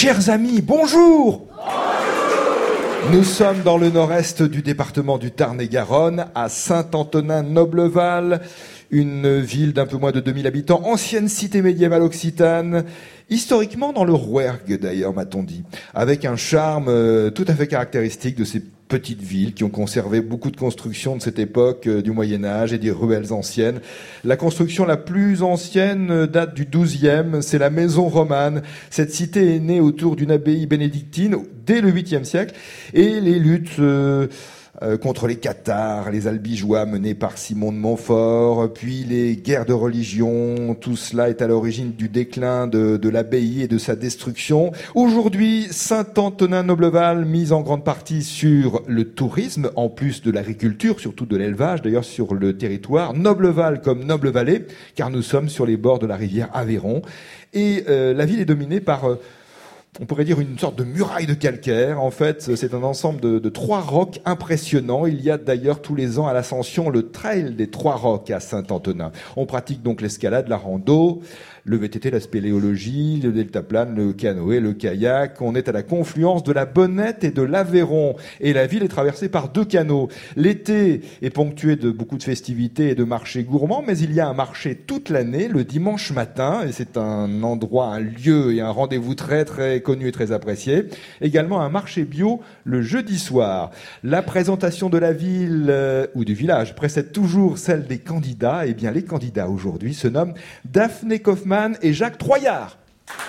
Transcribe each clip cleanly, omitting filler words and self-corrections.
Chers amis, bonjour. Nous sommes dans le nord-est du département du Tarn-et-Garonne, à Saint-Antonin-Nobleval, une ville d'un peu moins de 2000 habitants, ancienne cité médiévale occitane, historiquement dans le Rouergue d'ailleurs, m'a-t-on dit, avec un charme tout à fait caractéristique de ces petites villes qui ont conservé beaucoup de constructions de cette époque du Moyen-Âge et des ruelles anciennes. La construction la plus ancienne date du XIIe, c'est la maison romane. Cette cité est née autour d'une abbaye bénédictine dès le 8e siècle et les luttes contre les Cathares, les Albigeois menés par Simon de Montfort, puis les guerres de religion, tout cela est à l'origine du déclin de l'abbaye et de sa destruction. Aujourd'hui, Saint-Antonin-Nobleval, mise en grande partie sur le tourisme, en plus de l'agriculture, surtout de l'élevage, d'ailleurs sur le territoire. Nobleval comme Noble-Vallée, car nous sommes sur les bords de la rivière Aveyron. Et la ville est dominée par... on pourrait dire une sorte de muraille de calcaire. En fait, c'est un ensemble de 3 rocs impressionnants. Il y a d'ailleurs tous les ans à l'Ascension le trail des 3 rocs à Saint-Antonin. On pratique donc l'escalade, la rando, le VTT, la spéléologie, le deltaplane, le canoë, le kayak. On est à la confluence de la Bonnette et de l'Aveyron. Et la ville est traversée par 2 canaux. L'été est ponctué de beaucoup de festivités et de marchés gourmands, mais il y a un marché toute l'année, le dimanche matin, et c'est un endroit, un lieu et un rendez-vous très très connu et très apprécié. Également un marché bio le jeudi soir. La présentation de la ville ou du village précède toujours celle des candidats. Eh bien, les candidats aujourd'hui se nomment Daphné Kaufmann et Jacques Troyard.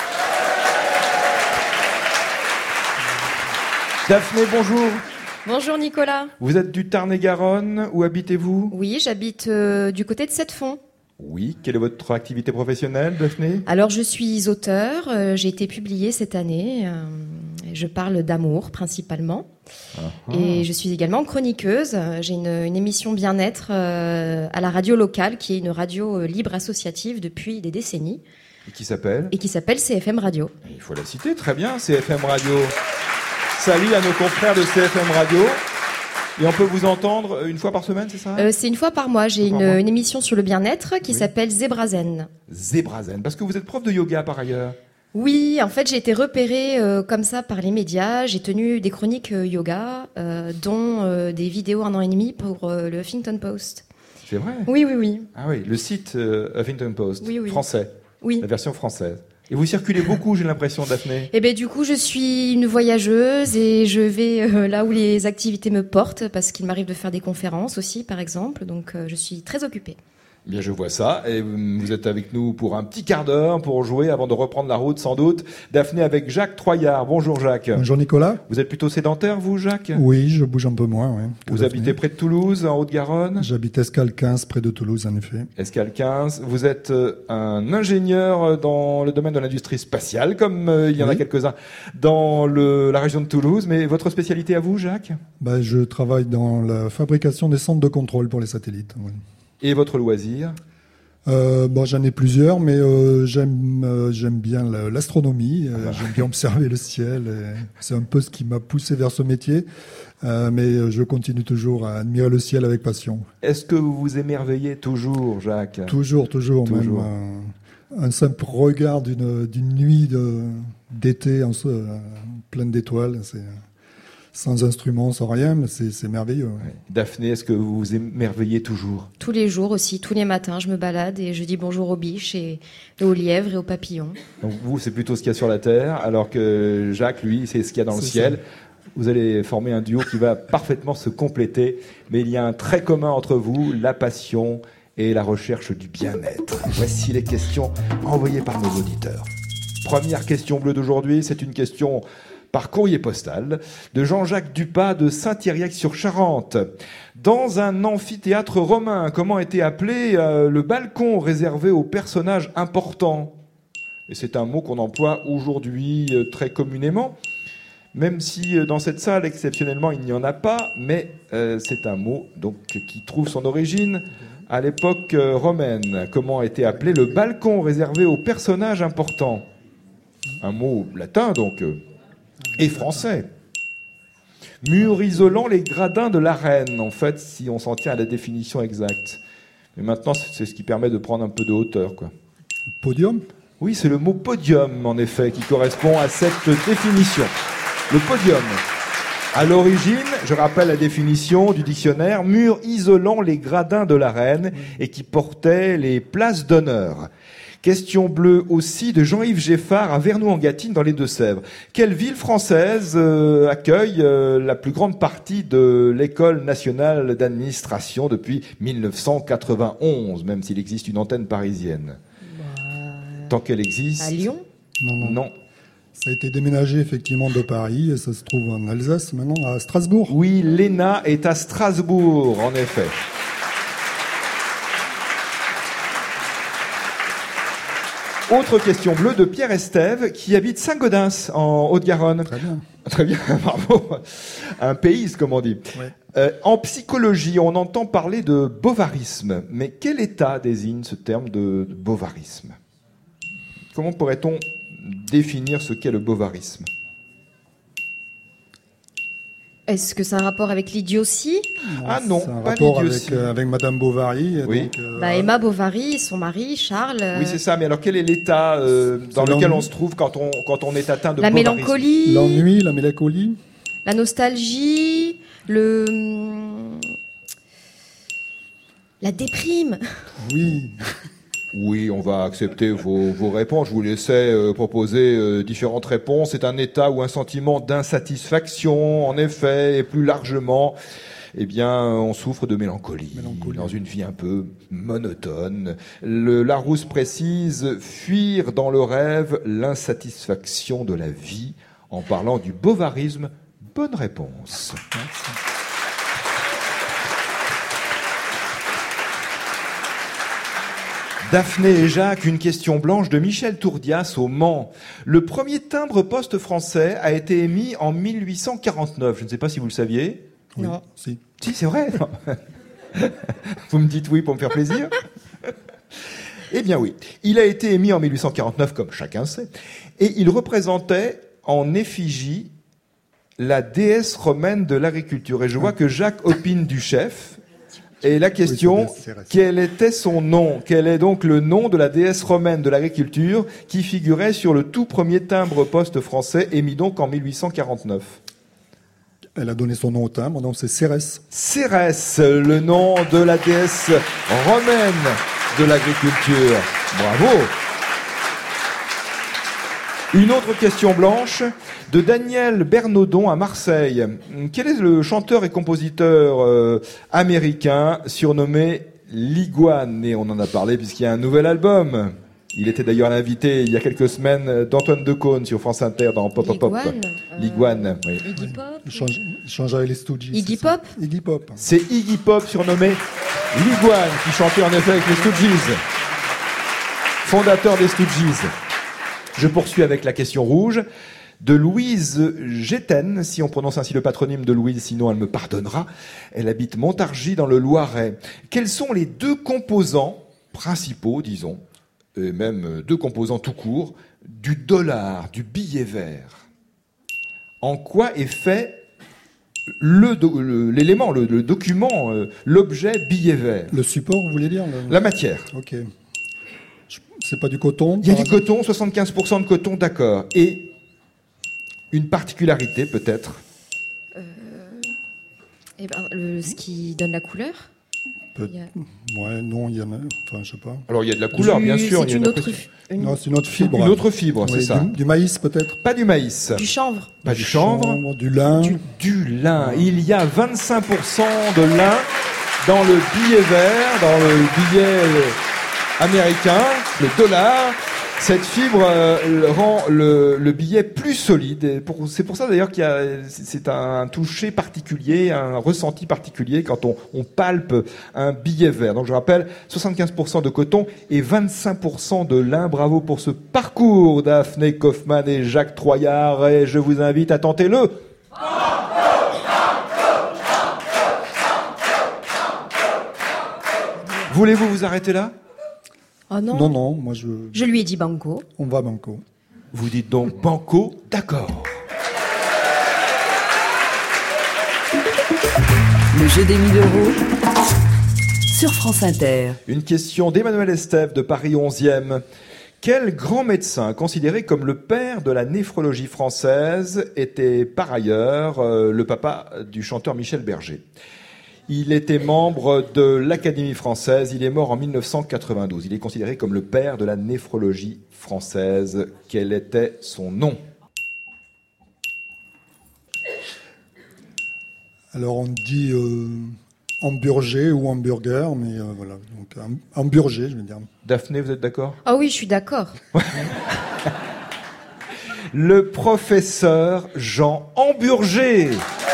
Daphné, bonjour. Bonjour Nicolas. Vous êtes du Tarn-et-Garonne, où habitez-vous ? Oui, j'habite du côté de Sept-Fonds. Oui, quelle est votre activité professionnelle, Daphné ? Alors je suis auteure, j'ai été publiée cette année, je parle d'amour principalement. Et je suis également chroniqueuse, j'ai une émission bien-être à la radio locale qui est une radio libre associative depuis des décennies. Et qui s'appelle ? Et qui s'appelle CFM Radio. Il faut la citer, très bien, CFM Radio. Salut à nos confrères de CFM Radio. Et on peut vous entendre une fois par semaine, c'est ça ? C'est une fois par mois. J'ai une émission sur le bien-être qui s'appelle Zebrazen. Zebrazen, parce que vous êtes prof de yoga par ailleurs. Oui, en fait, j'ai été repérée comme ça par les médias. J'ai tenu des chroniques yoga, dont des vidéos 1 an et demi pour le Huffington Post. C'est vrai ? Oui, oui, oui. Ah oui, le site Huffington Post, oui, oui. Français. Oui. La version française. Et vous circulez beaucoup, j'ai l'impression, Daphné. Eh ben, du coup, je suis une voyageuse et je vais là où les activités me portent, parce qu'il m'arrive de faire des conférences aussi, par exemple. Donc, je suis très occupée. Bien, je vois ça. Et vous êtes avec nous pour un petit quart d'heure pour jouer avant de reprendre la route, sans doute. Daphné avec Jacques Troyard. Bonjour, Jacques. Bonjour, Nicolas. Vous êtes plutôt sédentaire, vous, Jacques ? Oui, je bouge un peu moins, oui. Vous habitez près de Toulouse, en Haute-Garonne ? J'habite Escale 15, près de Toulouse, en effet. Escale 15. Vous êtes un ingénieur dans le domaine de l'industrie spatiale, comme il y en a quelques-uns dans la région de Toulouse. Mais votre spécialité à vous, Jacques ? Je travaille dans la fabrication des centres de contrôle pour les satellites. Oui. Et votre loisir ? J'en ai plusieurs, mais j'aime bien l'astronomie. J'aime bien observer le ciel. C'est un peu ce qui m'a poussé vers ce métier. Mais je continue toujours à admirer le ciel avec passion. Est-ce que vous vous émerveillez toujours, Jacques ? Toujours. Même un simple regard d'une nuit d'été pleine d'étoiles, c'est... Sans instruments, sans rien, mais c'est merveilleux. Ouais. Daphné, est-ce que vous vous émerveillez toujours ? Tous les jours aussi, tous les matins, je me balade et je dis bonjour aux biches et aux lièvres et aux papillons. Donc vous, c'est plutôt ce qu'il y a sur la terre, alors que Jacques, lui, c'est ce qu'il y a dans le ciel. Ça. Vous allez former un duo qui va parfaitement se compléter, mais il y a un trait commun entre vous, la passion et la recherche du bien-être. Voici les questions envoyées par nos auditeurs. Première question bleue d'aujourd'hui, c'est une question... par courrier postal, de Jean-Jacques Dupas de Saint-Yrieix-sur-Charente. Dans un amphithéâtre romain, comment était appelé le balcon réservé aux personnages importants ? Et c'est un mot qu'on emploie aujourd'hui très communément, même si dans cette salle, exceptionnellement, il n'y en a pas, mais c'est un mot donc, qui trouve son origine à l'époque romaine. Comment était appelé le balcon réservé aux personnages importants ? Un mot latin, donc... et français. Mur isolant les gradins de l'arène, en fait, si on s'en tient à la définition exacte. Mais maintenant, c'est ce qui permet de prendre un peu de hauteur, quoi. Podium ? Oui, c'est le mot podium, en effet, qui correspond à cette définition. Le podium. À l'origine, je rappelle la définition du dictionnaire, mur isolant les gradins de l'arène et qui portait les places d'honneur. Question bleue aussi de Jean-Yves Geffard à Vernoux-en-Gâtine dans les Deux-Sèvres. Quelle ville française accueille la plus grande partie de l'École nationale d'administration depuis 1991, même s'il existe une antenne parisienne? Tant qu'elle existe. À Lyon? Non. Ça a été déménagé effectivement de Paris et ça se trouve en Alsace maintenant, à Strasbourg. Oui, l'ENA est à Strasbourg, en effet. Autre question bleue de Pierre Estève qui habite Saint-Gaudens en Haute-Garonne. Très bien. Très bien, bravo. Un pays, comme on dit. Ouais. En psychologie, on entend parler de bovarisme. Mais quel état désigne ce terme de bovarisme? Comment pourrait-on définir ce qu'est le bovarisme? Est-ce que c'est un rapport avec l'idiotie? Ah non, c'est un pas rapport l'idiotie. avec Madame Bovary. Oui. Donc, Emma Bovary, son mari, Charles. Oui, c'est ça. Mais alors, quel est l'état dans lequel on se trouve quand on est atteint de la bovarisme? mélancolie, l'ennui, la mélancolie. la nostalgie, la déprime. Oui. Oui, on va accepter vos réponses. Je vous laissais proposer différentes réponses. C'est un état ou un sentiment d'insatisfaction, en effet, et plus largement, eh bien, on souffre de mélancolie. Dans une vie un peu monotone. Larousse précise, fuir dans le rêve l'insatisfaction de la vie, en parlant du bovarisme. Bonne réponse. Merci. Daphné et Jacques, une question blanche de Michel Tourdias au Mans. Le premier timbre-poste français a été émis en 1849. Je ne sais pas si vous le saviez. Oui. Non. Si. Si, c'est vrai. Vous me dites oui pour me faire plaisir. Eh bien oui, il a été émis en 1849, comme chacun sait, et il représentait en effigie la déesse romaine de l'agriculture. Et je vois que Jacques opine du chef. Et la question, quel était son nom? Quel est donc le nom de la déesse romaine de l'agriculture qui figurait sur le tout premier timbre-poste français, émis donc en 1849? Elle a donné son nom au timbre, donc c'est Cérès. Cérès, le nom de la déesse romaine de l'agriculture. Bravo! Une autre question blanche de Daniel Bernaudon à Marseille. Quel est le chanteur et compositeur américain surnommé l'Iguane? Et on en a parlé puisqu'il y a un nouvel album. Il était d'ailleurs l'invité il y a quelques semaines d'Antoine Decaune sur France Inter dans Pop Pop Pop. L'Iguane, oui. Iggy Pop. Il change avec les Stooges. Iggy Pop. Iggy Pop. C'est Iggy Pop surnommé l'Iguane qui chantait en effet avec les Stooges. Fondateur des Stooges. Je poursuis avec la question rouge de Louise Géten, si on prononce ainsi le patronyme de Louise, sinon elle me pardonnera. Elle habite Montargis dans le Loiret. Quels sont les deux composants principaux, disons, et même deux composants tout court, du dollar, du billet vert? En quoi est fait l'élément, le document, l'objet billet vert? Le support, vous voulez dire La matière. Ok. C'est pas du coton? Il y a du coton, 75% de coton, d'accord. Et une particularité, peut-être? Ce qui donne la couleur. Ouais, non, il y en a. Enfin, je sais pas. Alors, il y a de la couleur, bien sûr. C'est Non, c'est une autre fibre. Une autre fibre, Oui, c'est ça. Du maïs, peut-être? Pas du maïs. Du chanvre. Pas du chanvre. Du lin. Du lin. Il y a 25% de lin dans le billet vert, dans le billet américain, le dollar. Cette fibre rend le billet plus solide. Et c'est pour ça d'ailleurs c'est un toucher particulier, un ressenti particulier quand on palpe un billet vert. Donc je rappelle, 75% de coton et 25% de lin. Bravo pour ce parcours, Daphné Kaufmann et Jacques Troyard. Et je vous invite à tenter le... Voulez-vous vous arrêter là? Oh non. Non, moi Je lui ai dit banco. On va banco. Vous dites donc banco, d'accord. Le jeu des 1000 € sur France Inter. Une question d'Emmanuel Estève de Paris 11e Quel grand médecin, considéré comme le père de la néphrologie française, était par ailleurs le papa du chanteur Michel Berger? Il était membre de l'Académie française, il est mort en 1992. Il est considéré comme le père de la néphrologie française. Quel était son nom? Alors on dit hamburger ou hamburger, mais voilà. Donc hamburger, je vais dire. Daphné, vous êtes d'accord? Ah oui, je suis d'accord. Le professeur Jean Hamburger.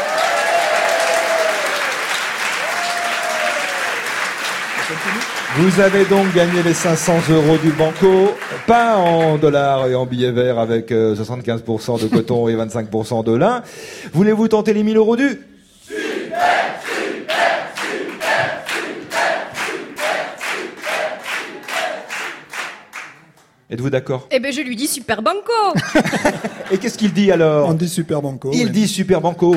Vous avez donc gagné les 500 € du Banco, pas en dollars et en billets verts avec 75% de coton et 25% de lin. Voulez-vous tenter les 1000 € du? Êtes-vous d'accord? Eh ben, je lui dis super banco. Et qu'est-ce qu'il dit alors? On dit super banco. Il oui. dit super banco.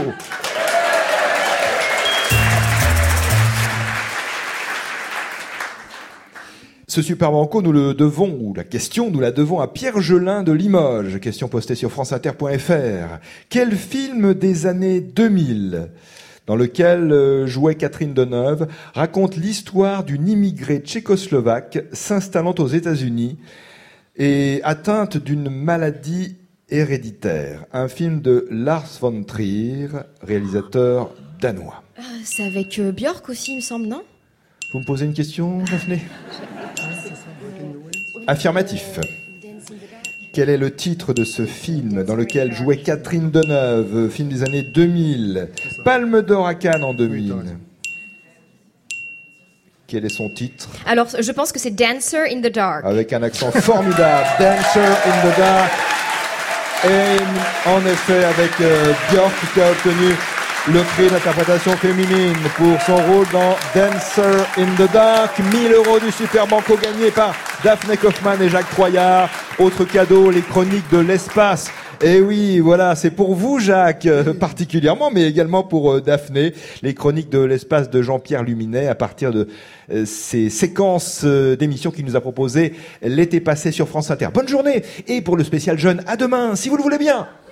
Ce super banco, nous le devons, ou la question, nous la devons à Pierre Gelin de Limoges. Question postée sur franceinter.fr. Quel film des années 2000, dans lequel jouait Catherine Deneuve, raconte l'histoire d'une immigrée tchécoslovaque s'installant aux États-Unis et atteinte d'une maladie héréditaire? Un film de Lars von Trier, réalisateur danois. C'est avec Björk aussi, il me semble, non? Vous me posez une question, Daphné? Affirmatif. Quel est le titre de ce film dans lequel jouait Catherine Deneuve, film des années 2000, Palme d'Or à Cannes en 2000? Quel est son titre? Alors, je pense que c'est Dancer in the Dark. Avec un accent formidable, Dancer in the Dark. Et en effet, avec Björk qui a obtenu le prix d'interprétation féminine pour son rôle dans Dancer in the Dark. 1000 € du Super Banco gagné par Daphné Kaufmann et Jacques Troyard. Autre cadeau, les chroniques de l'espace. Et oui, voilà, c'est pour vous, Jacques, particulièrement, mais également pour Daphné, les chroniques de l'espace de Jean-Pierre Luminet, à partir de ces séquences d'émissions qu'il nous a proposées l'été passé sur France Inter. Bonne journée, et pour le spécial jeune, à demain, si vous le voulez bien.